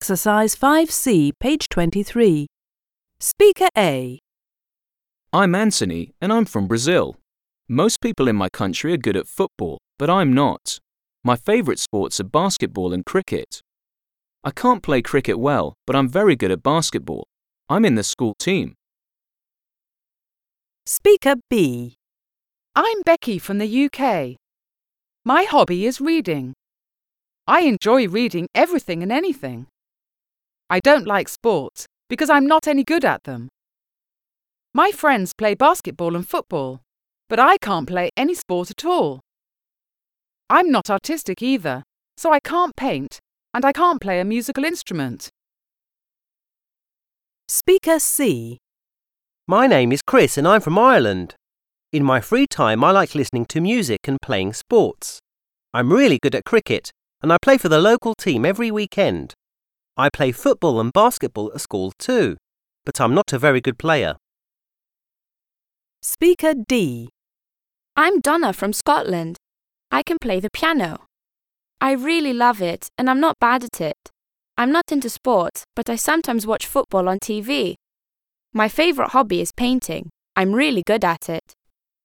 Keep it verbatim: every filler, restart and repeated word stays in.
Exercise five C, page twenty-three. Speaker A. I'm Anthony and I'm from Brazil. Most people in my country are good at football, but I'm not. My favourite sports are basketball and cricket. I can't play cricket well, but I'm very good at basketball. I'm in the school team. Speaker B. I'm Becky from the U K. My hobby is reading. I enjoy reading everything and anything. I don't like sports because I'm not any good at them. My friends play basketball and football, but I can't play any sport at all. I'm not artistic either, so I can't paint and I can't play a musical instrument. Speaker C. My name is Chris and I'm from Ireland. In my free time I like listening to music and playing sports. I'm really good at cricket and I play for the local team every weekend. I play football and basketball at school too, but I'm not a very good player. Speaker D. I'm Donna from Scotland. I can play the piano. I really love it and I'm not bad at it. I'm not into sports, but I sometimes watch football on T V. My favourite hobby is painting. I'm really good at it.